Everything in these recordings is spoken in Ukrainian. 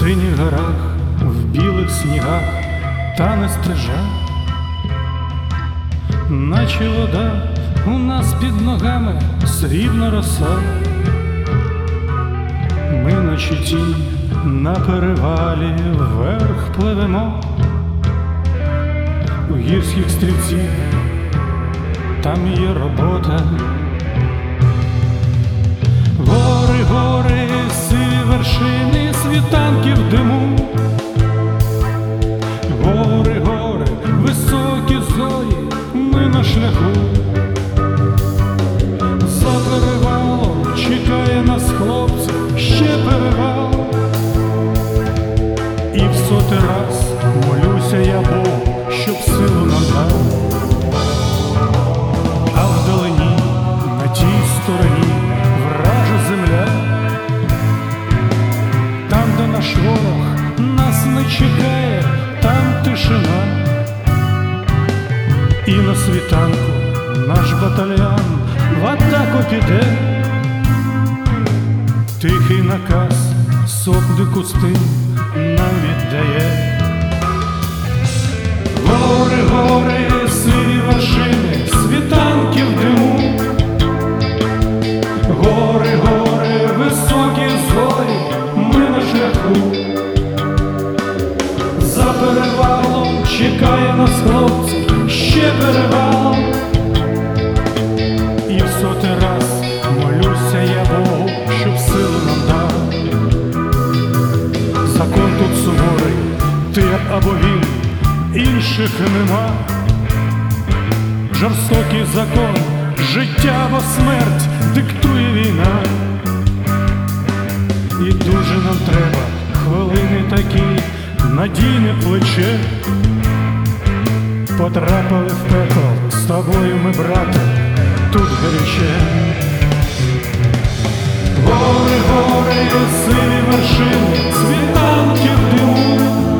синіх горах, в білих снігах тане стрижа, наче вода у нас під ногами срібна роса. Ми на щиті на перевалі вверх пливемо, у гірських стрільців там є робота. Гори, гори, сиві вершини, світанки в диму. Гори, гори, високі зорі, ми на шляху. За перевалом чекає нас, хлопці, ще перевал. І в сотий раз молюся я Богу, щоб силу нам дав. А вдалині, на тій стороні, вража земля. Там, де наш ворог нас не чекає, там тишина. І на світанку наш батальйон в атаку піде. Тихий наказ сотнику Стин нам віддає. Гори, гори, сиві вершини, світанки в диму. Гори, гори, високі зорі, ми на шляху. За перевалом чекає нас, хлопці, ще перевал. І в сотий раз молюся я Богу, щоб силу нам дав. Закон тут суворий, ти або він, інших нема. Жорстокий закон, життя або смерть диктує війна. І дуже нам треба хвилини такі, надійне плече. Потрапили в пекло з тобою ми, брате, тут гаряче. Гори, гори, сиві вершини, світанки в диму.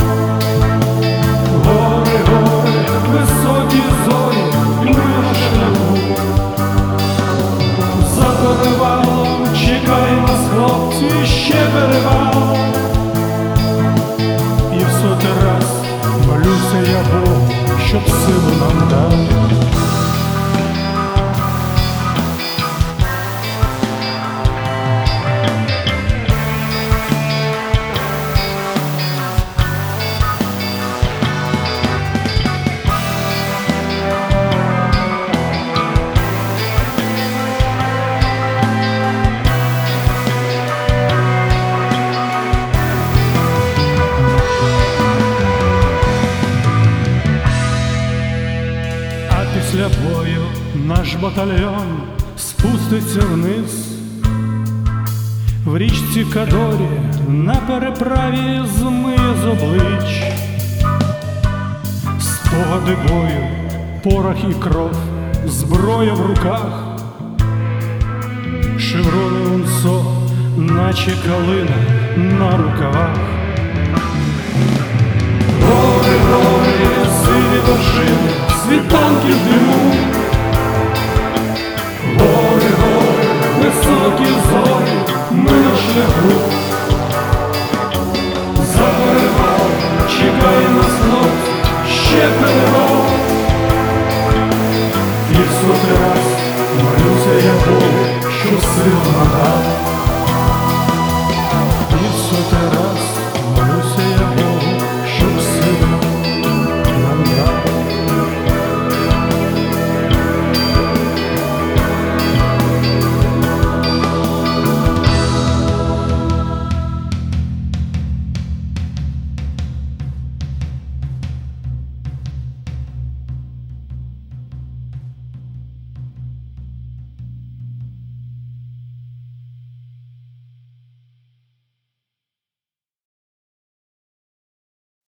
Гори, гори, високі зорі, ми на шляху. За перевалом чекає нас, хлопці, ще перевал. І в сотий раз молюся я Богу, щоб силу нам дав. Після бою наш батальйон спуститься вниз. В річці Кадорі на переправі змиє з облич спогади бою, порох і кров, зброя в руках. Шеврони унсо, наче калина на рукавах. Гори, гори, сиві вершини, світанки в диму. Гори, гори, високі зорі, ми на шляху. За перевал чекає нас, хлопці, ще перевал. І в сотий раз молюся я Богу, що силу надав.